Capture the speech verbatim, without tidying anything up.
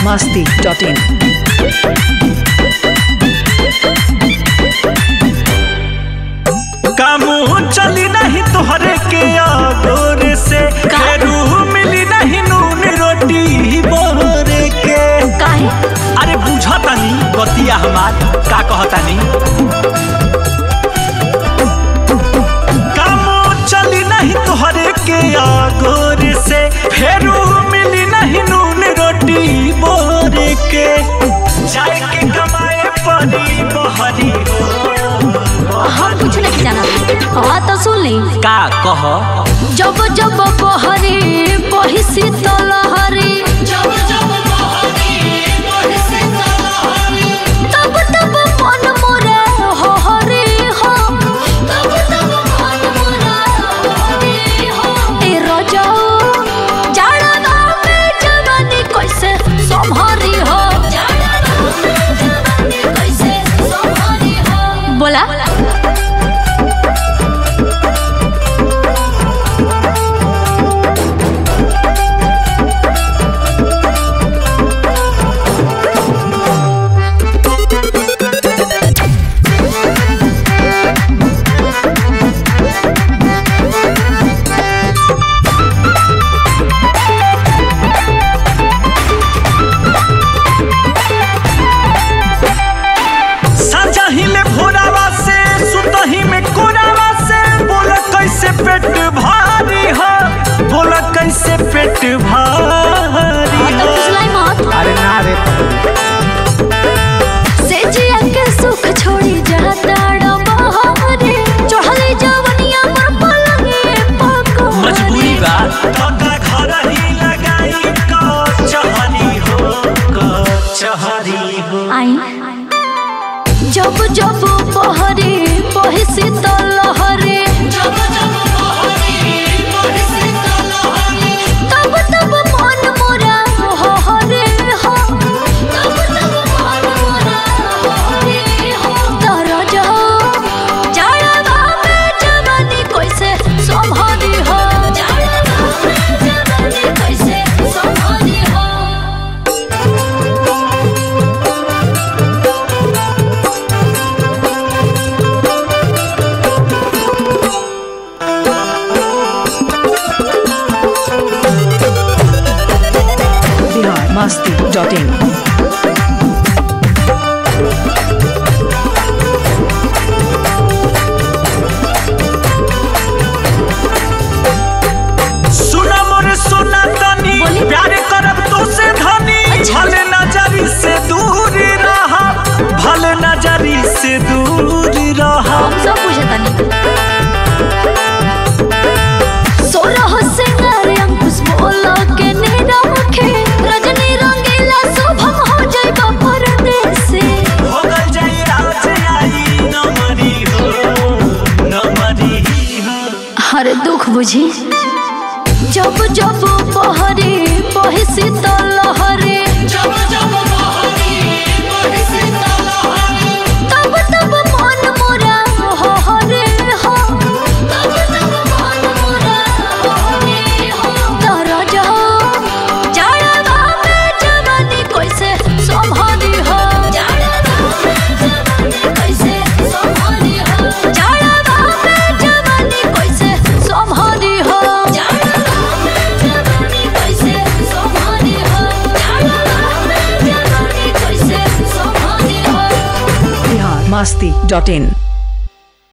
masti dot in. कामू चली नहीं तोहरे के आदोर से फेरू मिली नहीं नून रोटी बोरे के काहे? अरे बुझतानी बतिया हमार का कहतानी कामू चली नहीं तोहरे के आदोर से फेरू मिली नहीं नून रोटी बोरे के जाए के कमाए पड़ी बहरी हम कुछ नहीं जाना। हाँ तो सुन ली का कह जब जब बहरी बही शीतल हरी जब जब बहरी बही शीतल हरी तब तब मन मोरे हो हरी हो तब तब मन मोरे हो हरी हो ए रोजाओ जाड़ा में जवानी कैसे संभारी हो जाड़ा में जवानी कैसे संभारी हो बोला पेट भारी हो बोला कैसे पेट भारी हो अरे ना रे से जिया के सुख छोड़ी जाता डबहरे चढ़ले जवनिया पर पलंगे पको मजबूरी बा तोका घर ही लगाई कचहरी हो कचहरी हो आई जब जब बहरे बही शीतल लहरे जब जब बहरे बही शीतल लहरे तब तब मन मोरा हो हरे हो तब तब मन मोरा हो हरे हो तर जाओ जाड़ा में जवानी कैसे संभारी हो जाड़ा में जवानी कैसे संभारी हो masti dot in. सुना मोरे सोना तनी प्यार करब तो से धनी भले नजरी से दूर रहा भले नजरी से दूर रहा हम सब बुझतानी सोलह सिंगार अंकुश बोला के ने रखे रजनी रंगीला शुभम हो जाए परदेसी हो गल जाई आज आई नमरी हो नमरी हो हर दुख बुझी जब जब बहरे बही शीतल लहरे जब जब बहरे बही शीतल लहरे तब तब मन मोरा हो हरे हो तब तब मन मोरा हो हरे हो तर जाओ जाड़ा में जवानी कैसे संभारी हो जाड़ा में जवानी कैसे संभारी हो जाड़ा में जवानी कैसे संभारी हो जाड़ा में जवानी कैसे संभारी हो जाड़ा में जवानी कैसे संभारी हो masti dot in.